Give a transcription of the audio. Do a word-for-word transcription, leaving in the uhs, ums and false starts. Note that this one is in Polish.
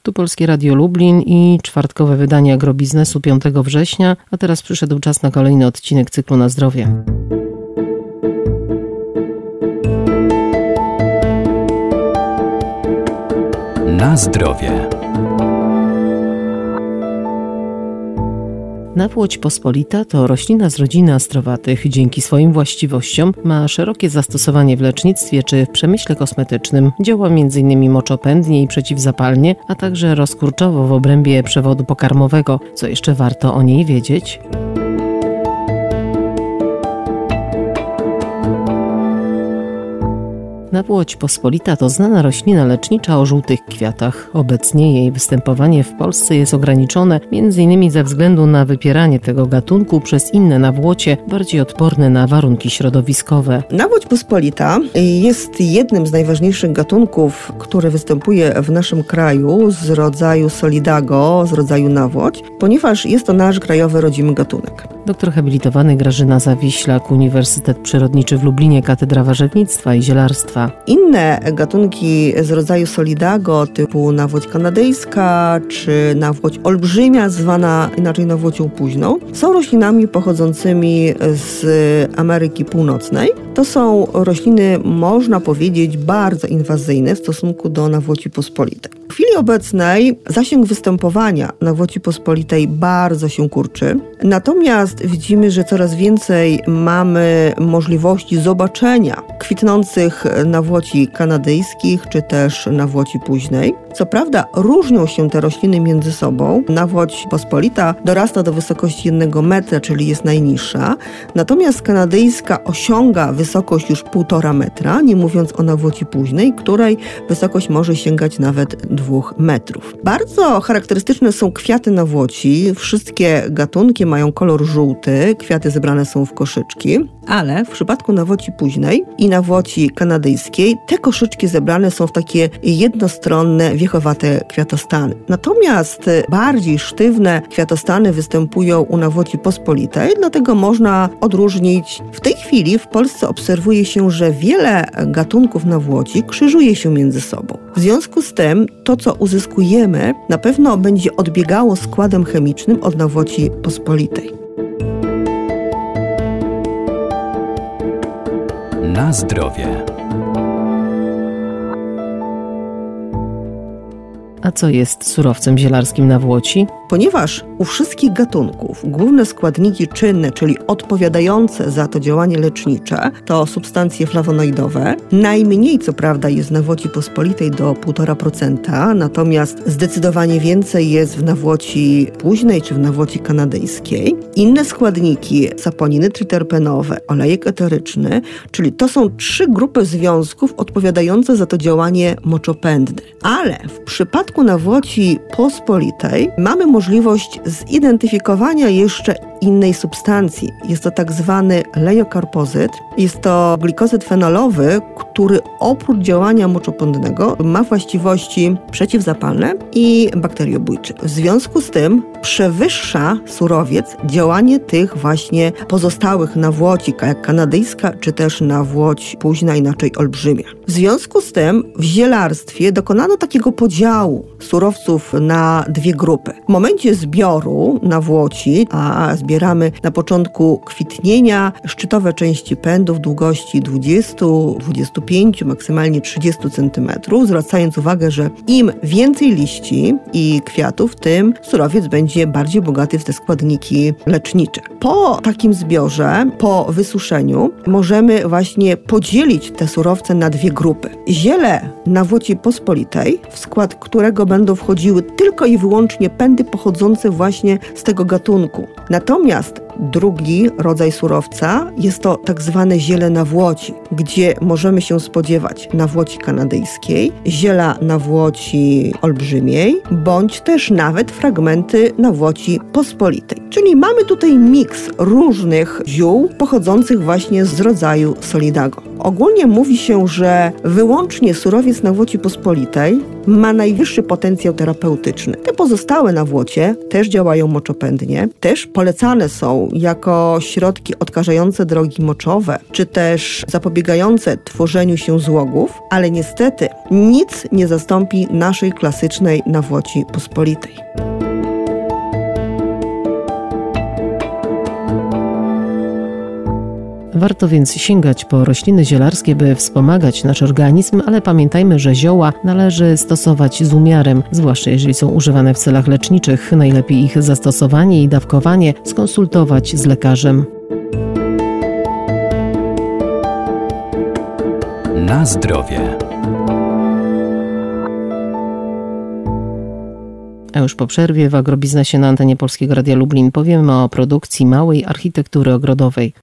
Tu Polskie Radio Lublin i czwartkowe wydanie Agrobiznesu piątego września, a teraz przyszedł czas na kolejny odcinek cyklu Na zdrowie. Na zdrowie. Nawłoć pospolita to roślina z rodziny astrowatych. Dzięki swoim właściwościom ma szerokie zastosowanie w lecznictwie czy w przemyśle kosmetycznym. Działa między innymi moczopędnie i przeciwzapalnie, a także rozkurczowo w obrębie przewodu pokarmowego. Co jeszcze warto o niej wiedzieć? Nawłoć pospolita to znana roślina lecznicza o żółtych kwiatach. Obecnie jej występowanie w Polsce jest ograniczone między innymi ze względu na wypieranie tego gatunku przez inne nawłocie bardziej odporne na warunki środowiskowe. Nawłoć pospolita jest jednym z najważniejszych gatunków, który występuje w naszym kraju z rodzaju Solidago, z rodzaju nawłoć, ponieważ jest to nasz krajowy rodzimy gatunek. Doktor habilitowany Grażyna Zawiślak, Uniwersytet Przyrodniczy w Lublinie, Katedra Warzywnictwa i Zielarstwa. Inne gatunki z rodzaju Solidago, typu nawłoć kanadyjska czy nawłoć olbrzymia, zwana inaczej nawłocią późną, są roślinami pochodzącymi z Ameryki Północnej. To są rośliny, można powiedzieć, bardzo inwazyjne w stosunku do nawłoci pospolitej. W chwili obecnej zasięg występowania nawłoci pospolitej bardzo się kurczy, natomiast widzimy, że coraz więcej mamy możliwości zobaczenia kwitnących nawłoci kanadyjskich czy też nawłoci późnej. Co prawda różnią się te rośliny między sobą. Nawłoć pospolita dorasta do wysokości jednego metra, czyli jest najniższa, natomiast kanadyjska osiąga wysokość już półtora metra, nie mówiąc o nawłoci późnej, której wysokość może sięgać nawet dwóch metrów. Bardzo charakterystyczne są kwiaty nawłoci. Wszystkie gatunki mają kolor żółty, kwiaty zebrane są w koszyczki, ale w przypadku nawłoci późnej i nawłoci kanadyjskiej te koszyczki zebrane są w takie jednostronne, wiechowate kwiatostany. Natomiast bardziej sztywne kwiatostany występują u nawłoci pospolitej, dlatego można odróżnić. W tej chwili w Polsce obserwuje się, że wiele gatunków nawłoci krzyżuje się między sobą. W związku z tym to, co uzyskujemy, na pewno będzie odbiegało składem chemicznym od nawłoci pospolitej. Na zdrowie. A co jest surowcem zielarskim nawłoci? Ponieważ u wszystkich gatunków główne składniki czynne, czyli odpowiadające za to działanie lecznicze, to substancje flawonoidowe. Najmniej, co prawda, jest w nawłoci pospolitej do półtora procenta, natomiast zdecydowanie więcej jest w nawłoci późnej czy w nawłoci kanadyjskiej. Inne składniki, saponiny triterpenowe, olejek eteryczny, czyli to są trzy grupy związków odpowiadające za to działanie moczopędne. Ale w przypadku nawłoci pospolitej mamy możliwość zidentyfikowania jeszcze innej substancji. Jest to tak zwany lejokarpozyt. Jest to glikozyd fenolowy, który oprócz działania moczopędnego ma właściwości przeciwzapalne i bakteriobójcze. W związku z tym przewyższa surowiec działanie tych właśnie pozostałych nawłoci, jak kanadyjska czy też nawłoć późna, inaczej olbrzymia. W związku z tym w zielarstwie dokonano takiego podziału surowców na dwie grupy. W momencie zbioru nawłoci, a zbieramy na początku kwitnienia szczytowe części pędów długości dwadzieścia do dwudziestu pięciu, maksymalnie trzydziestu centymetrów, zwracając uwagę, że im więcej liści i kwiatów, tym surowiec będzie bardziej bogaty w te składniki lecznicze. Po takim zbiorze, po wysuszeniu, możemy właśnie podzielić te surowce na dwie grupy. Ziele nawłoci pospolitej, w skład którego będą wchodziły tylko i wyłącznie pędy pochodzące właśnie z tego gatunku. Natomiast drugi rodzaj surowca jest to tak zwane ziele nawłoci, gdzie możemy się spodziewać nawłoci kanadyjskiej, ziela nawłoci olbrzymiej, bądź też nawet fragmenty nawłoci pospolitej. Czyli mamy tutaj miks różnych ziół pochodzących właśnie z rodzaju Solidago. Ogólnie mówi się, że wyłącznie surowiec nawłoci pospolitej ma najwyższy potencjał terapeutyczny. Te pozostałe nawłocie też działają moczopędnie, też polecane są jako środki odkażające drogi moczowe, czy też zapobiegające tworzeniu się złogów, ale niestety nic nie zastąpi naszej klasycznej nawłoci pospolitej. Warto więc sięgać po rośliny zielarskie, by wspomagać nasz organizm, ale pamiętajmy, że zioła należy stosować z umiarem, zwłaszcza jeżeli są używane w celach leczniczych. Najlepiej ich zastosowanie i dawkowanie skonsultować z lekarzem. Na zdrowie. A już po przerwie w agrobiznesie na antenie Polskiego Radia Lublin powiemy o produkcji małej architektury ogrodowej.